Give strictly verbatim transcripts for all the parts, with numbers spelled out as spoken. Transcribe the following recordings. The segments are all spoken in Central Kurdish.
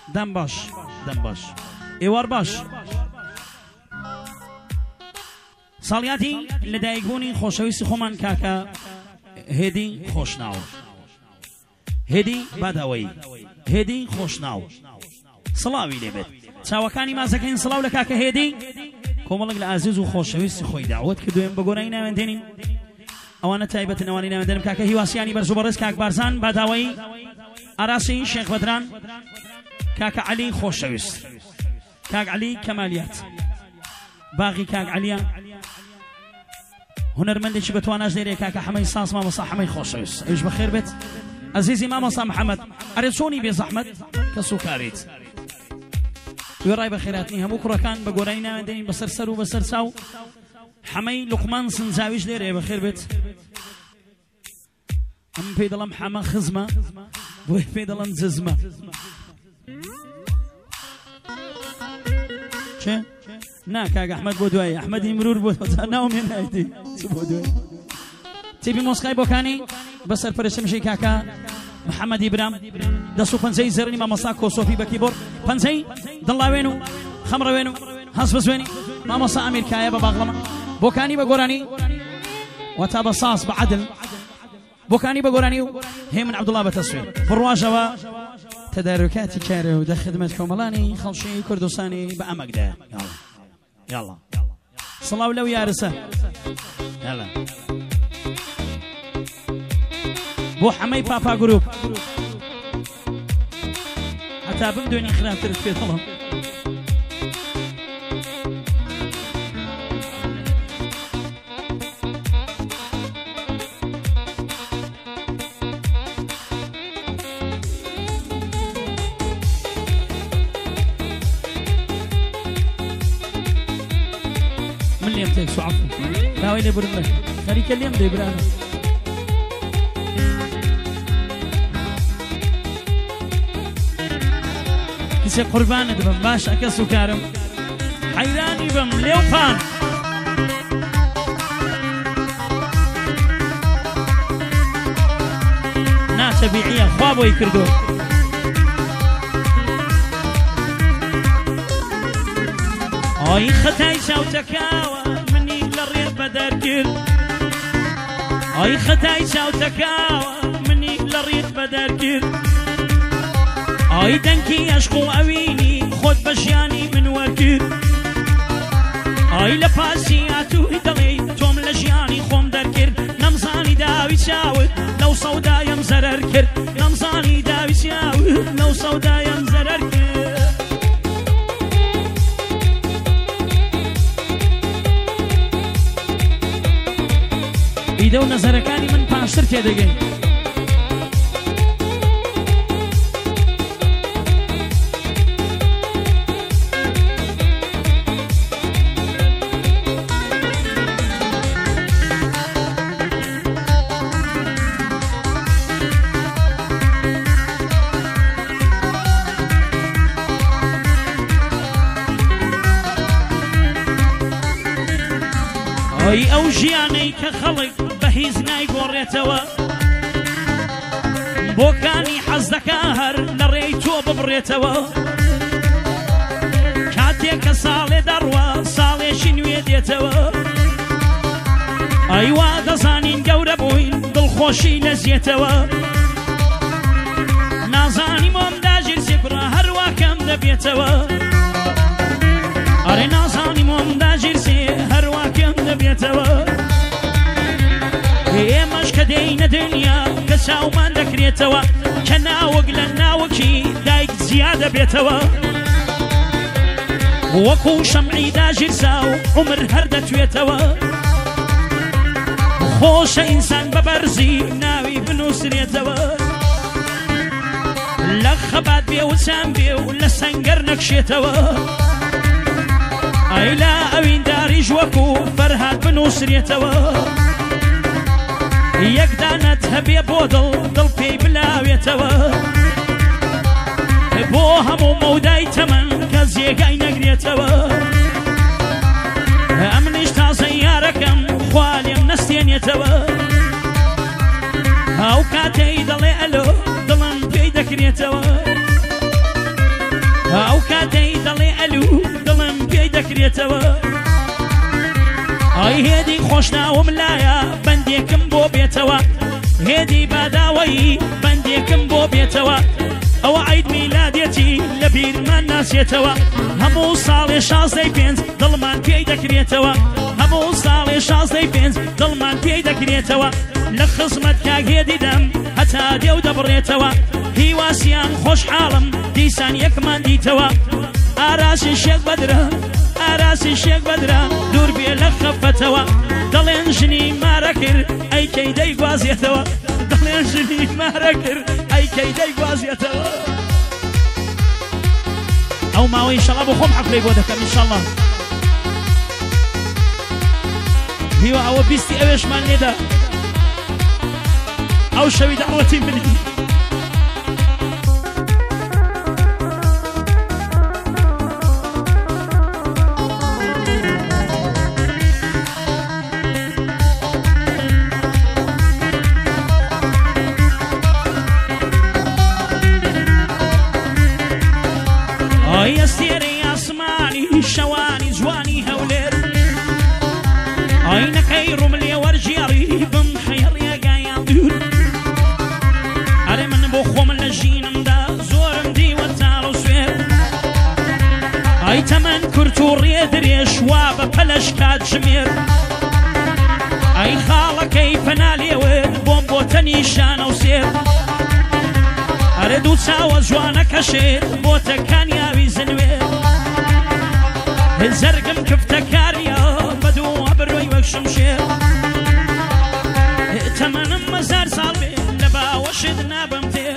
دەم باش دەم باش ئێوار باش ساڵیاتی لەدایکبوونی خۆشەویستی خۆمان کاکە هێدی خۆشناو هێدی باداوەی هێدی خۆشناو سڵاوی لێبێت چاوەکانی مازەکەین سڵاو لە کاکە هێدی کۆمەڵک لە ئازیز و خۆشەویستی خۆی داوەت کردوێن بە گۆرانی ناوێندێنین ئەوانە تایبەت نەوانی ناوێندێنم کاکە هیواسیانی بەرز و بەڕێز کاک بارزان باداوەی ئاراسی شێخ بەدران کاکە عەلی خۆشەویست کاک عەلی کەمالیات باغی کاک عەلیە هونەرمەندێکی بەتواناش لێرەیە کاکە حەمەی ساس مامۆستا حەمەی خۆشەویست ئەویش بەخێر بێت عەزیزی مامۆستا محەممەد ئەرێ چۆنی بێ زەحمەت کە سوکاریت وێڕای بە خێراتنی هەموو کوڕەکان بە گۆرانی ناوێندێنین بەسەر سەر و بەسەر چاو حەمەی لوقمان سنجاویش لێرەیە بەخێر بێت ئەم پێی دەڵم حەمە خزمە بۆی پێی دەڵم جزمە چێ؟ نا کاک ئەحمەد بۆ دوای ئەحمەدی مرور بۆ ناومێ نایدی بۆ دوای تێبی مۆسقای بۆکانی بەسەر پەرشتمشەی کاکە محەممەدی برام دەست و پەنجەی زەرنی مامۆستا کۆسۆفی بە کیبۆرد پەنجەی دڵاوێن و خەمڕەوێن و هەست بزوێنی مامۆستا ئەمیرکایە بە باغڵەمە بۆکانی بە گۆرانی وەتا بە ساس بە عەدل بۆکانی بە گۆرانی و هێمن عەبدوڵڵا بە تەسوێر بڕواژەوە تەدارکاتی کارە و دەخدمەت کۆمەڵانی خەڵشی کوردستانی بە ئەمەکدا یاڵا سڵاو لەو یارسە یاڵا بۆ حەمەی پاپا گروپ هەتا بمدوێنی خراپترت پێ دەڵم من لێم تێکس و عەفو داوای لێ برم لەک خەریکە لێم دەی برانە کچێ قوربانت بم باش ئەکە سوکارم حەیرانی بم لێو پان ناتەبیعیە خوا بۆی کردو ئای خەتای چاوتەکاوە منی لە ڕێ بەدەر کرد ئای خەتای چاوتەکاوە منی لە ڕێت بەدەر کرد ئای دەنگی عەشق و ئەوینی خۆت بە ژیانی من وەرگرت ئای لە پاسی هاتووی دەڵێی تۆم لە ژیانی خۆم دەرکرد نەمزانی داوی چاوت لەو سەودایم زەرەر کرد نەمزانی داوی چاوت لەو سەودایم زەرەر کرد ئیدە و نەزەرەکانی من پاشتر تێدەگەین ئەی ئەو ژیانەی کە خەڵک بە هیچ نایگۆڕێتەوە بۆکانی حەز دەکا هەر لە ڕێی تۆ ببڕێتەوە کاتێک کە ساڵێ دەڕوە ساڵێکی نوێ دێتەوە ئەی وا دەزانین گەورە بووین دڵخۆشی لەزیێتەوە نازانی مۆمداژیر سێکوڕە هەروە کەم دەبێتەوە ئەرێ نازانی مۆمداژیر سێ هەروە کەم دەبێتەوە ئێمەش کە دێینە دنیا کە چاومان دەکرێتەوە کە ناوەک لە ناوەکی دایک زیادە بێتەوە وەکو شەمعی داژیرسا و عومر هەر دەتوێتەوە خۆشە ئینسان بە بەرزی ناوی بنووسرێتەوە لە خەبات بێ و چام بێ و لە سەنگەر نەکشێتەوە ئەیلا ئەوینداریش وەکو فەرهاد بنووسرێتەوە یەکدانەت هەبێ بۆ دڵ دڵ پێی بلاوێتەوە بۆ هەموو مەودای تەمەن کە جێگای نەگرێتەوە ئەمنیش تازە یارەکەم خوا لێم نەستێنێتەوە ئەو کاتەی دەڵێ ئەلۆ دڵم پێی دەکرێتەوە ئەو کاتەی دەڵێ ئەلوو دڵم پێی دەکرێتەوە ئای هێدی خۆشناوم لایە بەندێکم بۆ بێتەوە هێدی باداوەی بەندێکم بۆ بێتەوە ئەوە عید میلادێتی لە بیرمان ناسێتەوە هەموو ساڵێ شازدەی پێنج دڵمان پێی دەکرێتەوە هەموو ساڵێ شازدەی پێنج دڵمان پێی دەکرێتەوە لە خزمەت کاگێدی دەم هەتا دێو دەبڕێتەوە هیواسیان خۆشحاڵم دیسان یەکمان دیتەوە ئاراسی شێک بەدرە ئاراسی شێک بەدرە دوور بێ لە خەفەتەوە دەڵێن ژنی مارە کرد ئەی کەی دەیگوازێتەوە دەڵێن ژنی مارە کرد ئەی کەی دەیگوازێتەوە ئەو ماوەی ئینشەڵڵا بۆ خۆم حەفلەی بۆ دەکەم ئینشەڵڵا هیوا ئەوە بیستی ئەوێشمان لێدا ئەو شەوی داوەتی منی ئەی ئەستێرەی ئاسمانی شەوانی جوانی هەولێر ئاینەکەی ڕوم لێ وەرگێڕی بم خەیڕێگایان دوور ئەرێ من بۆ خۆم لە ژینمدا زۆرم دیوە تاڵ و سوێر ئای تەمەن کورت و ڕێ درێژ وا بە پەلەش کات ژمێر ئای خاڵەکەی پەنا لێوێت بۆم بۆتە نیشانە و سێر ئەرێ دوو چاوە جوانەکە شێر بۆتەکان یاوی زنوێر زەرگم کفتە کاریە بەدووە بڕۆی وەک شمشێر تەمەنم مەزار ساڵ بێ لە باوەشت نابم تێ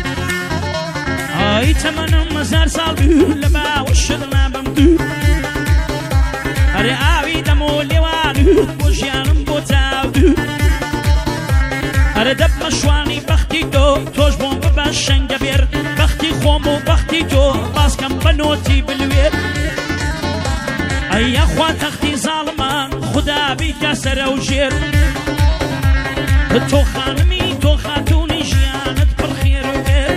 ئای تەمەنم مەزار ساڵ بێ لە باوەشت نابم دوو ئەرێ ئاوی دەم و لێوان بۆ ژیانم بۆ تاو دوو ئەرێ دەبمە شوانی بەختی تۆ تۆش بۆم ببە شەنگە بێر بەختی خۆم و بەختی تۆ باسکەم بە نۆتی بلوێر ئەی یەخوا تەختی زاڵمان خودا بیکە سەرە و ژێر تۆ خانمی تۆ خاتوونی ژیانت پڕ خێر و بێر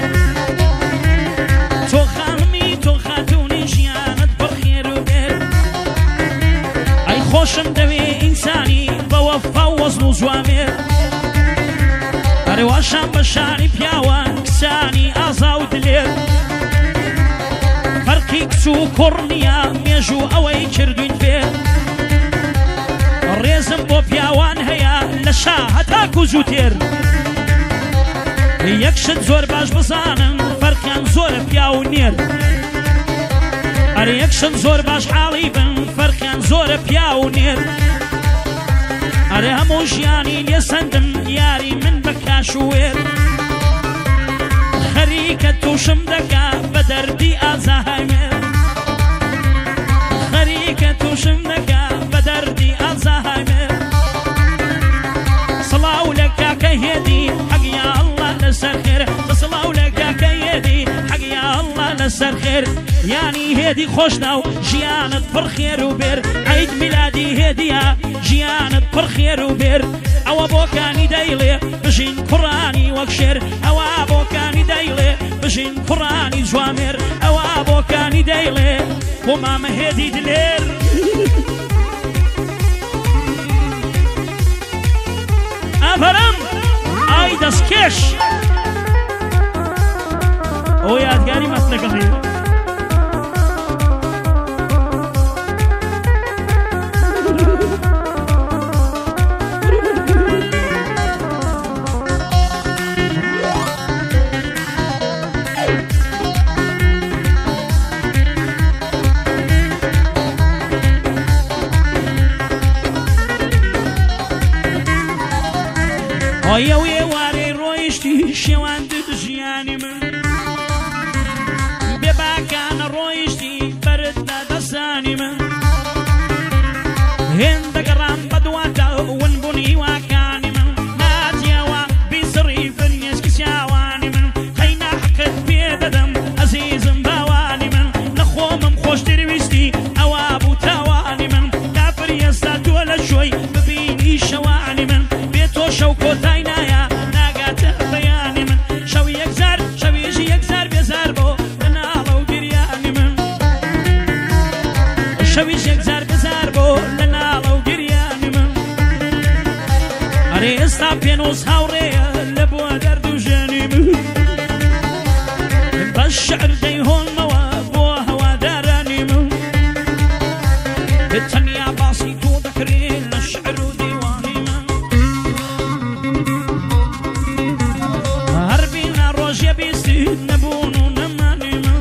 تۆ خانمی تۆ خاتوونی ژیانت پڕ خێر و بێر ئەی خۆشم دەوێ ئینسانی بە وەفا و وەزن و جوامێر ئەرێ واشان بە شانی پیاوان کسانی ئازا و دلێر فەرقی کچ و کوڕ نییە مێژوو ئەوەی کردوین فێر ڕێزم بۆ پیاوان هەیە لە شا هەتاکو جووتێر یەکشت زۆر باش بزانم فەرقیان زۆرە پیا و نێر ئەرێ یەکشت زۆر باش حاڵی بن فەرقیان زۆرە پیا و نێر ئەرێ هەموو ژیانی لێ سەندم یاری من بە کاش و وێر خەریکە تووشم دەکا بە دەردی ئازاهایمێر خەریکە تووشم دەکا بە دەردی ئازاهایمێر سڵاو لە کاکە هێدی حەگیا ئەڵڵا لەسەر خێر سڵاو لە کاکە هێدی حەگیا ئەڵڵا لەسەر خێر یانی هێدی خۆشناو ژیانت پڕ خێر و بێر عید میلادی هێدیە ژیانت پڕ خێر و بێر ئەوە بۆکانی دەیڵێ بژین کوڕانی وەک شێر ئەوە بۆکانی دەیڵێ بژین کوڕانی جوامێر ئەوە بۆکانی دەیڵێ بۆ مامە هێدی دلێر ئەفەرم ئای دەستکێش ئەو یادگاری مەستەکەڵی ئەو ێوارەی ڕۆیشتی شێوان دد ژیانی من بێ باکانە ڕۆیشتی بەرتدا دەسانی من هێندەگەڕام بەدواتە ون بوونی واکانی من ناتیەوە بیسڕی فرنێشکی چاوانی من قەینا حەقت پێ دەدەم ئەزیزم باوانی من نەخۆمم خۆشتر ویستی ئەوە بوو تاوانی من کافر ئێستا تۆ لە شۆی ببینی شەوانی من بێ تۆ شەو کۆتای نایە الشعر ديهون موابوه وداراني من بالتنيا باسيط وذكري الشعر ديواني من هربينا روج يبيسي نبون ونماني من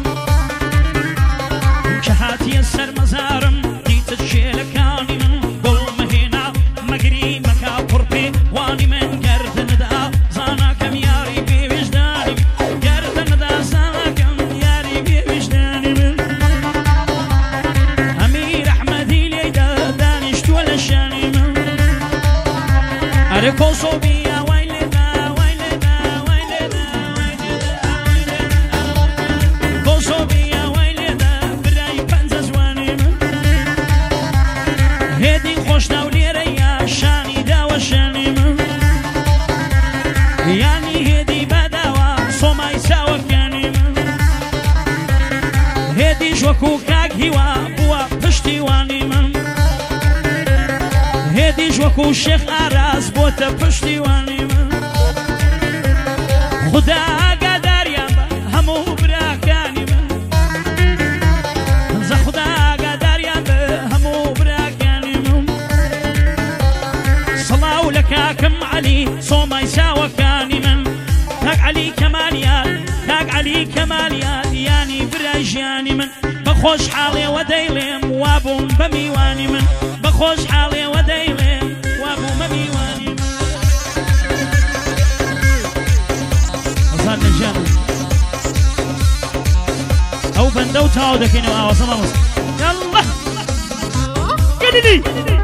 شهاتي السر مزارم ديت الشيل كاني من قل مهينا مقري مكا قربي واني من قرد ندا زانا كم ياري بي وجداني قرد ندا زانا كم ياري بي وجداني من أمير أحمدي ليدا دانشت ولا شاني من أركو صوبيا ويلدا ويلدا ويلدا ويلدا كوصوبيا ويلدا براي بنزا زواني من هدي خوش دولي ريا شاني داوى شاني من يعني هدي بداوى صوماي ساوى كاني من هدي جوكو كاك هوا بوا پشتي واني من هدي جوكو شيخ عراس بوتا پشتي واني من خدا قدر يابا همو براكاني من زا خدا قدر يابا همو براكاني من صلاة لكاكم علي صوما يساوى كاني من كاك علي كماليات كاك علي كماليات يعني براجاني من بخوش حالي وديلم وابو بميواني من بخوش حالي وديلم وابو بميواني من أصال نجان أو بندو تاو دكينو آوا صلا مصر يلا قدني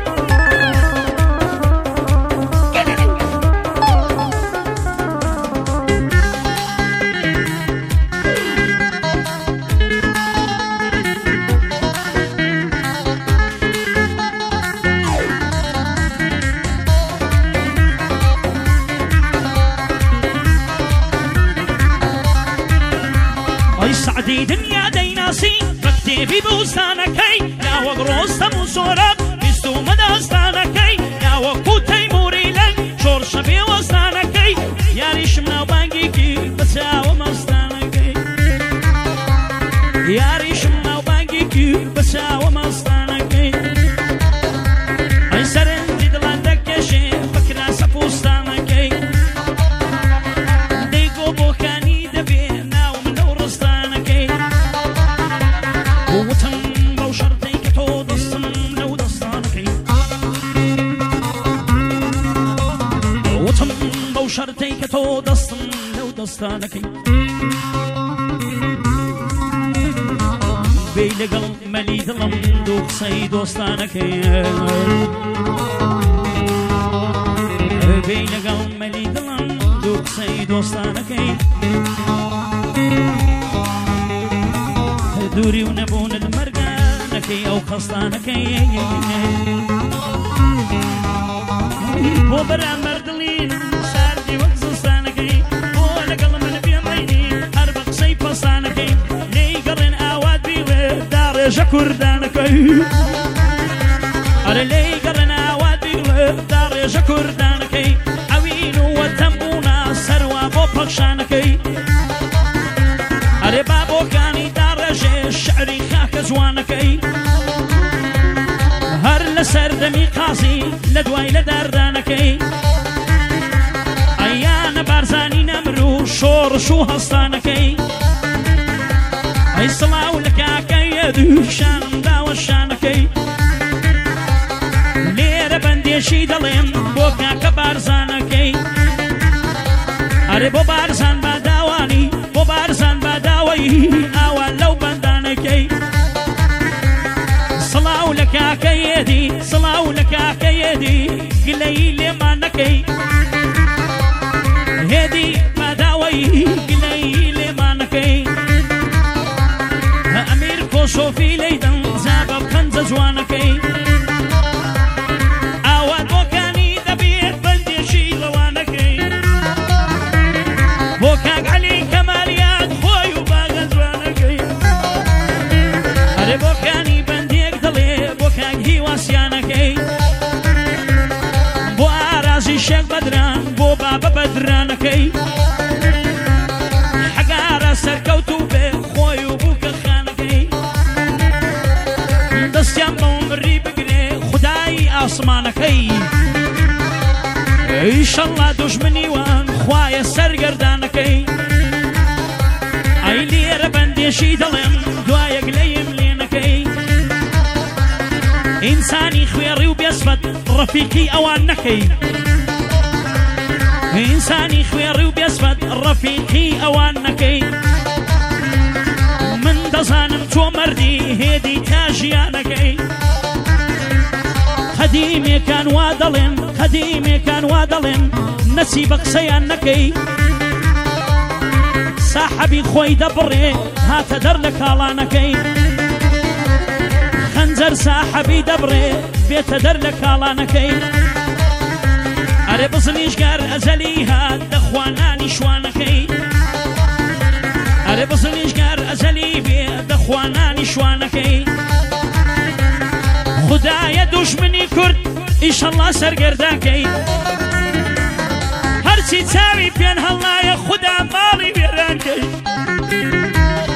سعدي دنيا ديناسي مكتبي بوستانكي يا وقروستم وصورك بستو مداستانكي يا وقو تيموري لن شور شبي وستانكي يا ريشمنا وبانجيكي بساو مستانكي يا ريشمنا وبانجيكي بساو مستانكي اي سرن ديدلان دكشي بكرا سفوستانكي ديقو بوكاني دبي شرطي كتو دستن لو دستانكي بيلقل مليد لمدوق سي دوستانكي بيلقل مليد لمدوق سي دوستانكي دوري ونبون المرقانكي او خصانكي وبرا مردلين ساردي وقصصانكي ولقل من بيميني أربق سيفصانكي لي قرن آواد بيوه دار جكردانكي أرى لي قرن آواد بيوه دار جكردانكي عوينو وتنبونا سروا بوبخشانكي أرى بابو كاني دار الشعري خاك زوانكي هر لسر دمي قاسي لدواي لدردانكي ايان بارزاني نمرو شور شو هستانكي اي صلاة لكاكي يدو شان داو الشانكي لير بنديشي دلين بوكا كبارزانكي اري بو بارزان بداواني بو بارزان بداوي اوان لو بندانكي صلاة لك كيدي صلاة لك كيدي قليل ما نكي هدي ما داوي قليل ما نكي أمير كوشو في ليدن زابب خنز زوانكي أواد بوكاني دبير بلدي شي روانكي بوكاك علي كماليات خوي وباغ زوانكي أري بوكاني بوكاك هي واسيانكي بو أرازي شيخ بدران بو بابا بدرانكي حقارة سركوتو بي ئیشەڵڵا دوژمنی وان خوایە سەرگەردانەکەی ئەی لێرە بەندێشی دەڵێم دوایەک لەیم لێنەکەی ئینسانی خوێڕی و بێسبەت ڕەفیقی ئەوان نەکەی ئینسانی خوێڕی و بێسبەت ڕەفیقی ئەوان نەکەی من دەزانم تۆ مەردی هێدی تا ژیانەکەی قەدیمێکان وا دەڵێن قەدیمێکان وا دەڵێن نەچی بە قسەیان نەکەی ساحەبی خۆی دەبڕێ هاتە دەر لە کاڵانەکەی خەنجەر ساحەبی دەبڕێ بێتە دەر لە کاڵانەکەی ئەرێ بزنیشگار ئەزەلی هات دەخوانانی شوانەکەی ئەرێ بزنیشگار ئەزەلی بێ دەخوانانی شوانەکەی خدایە دوژمنی کورد ئیشەڵڵا سەرگەردانکەی هەرچی چاوی پێن هەڵنایە خوددا ماڵی وێرانکەی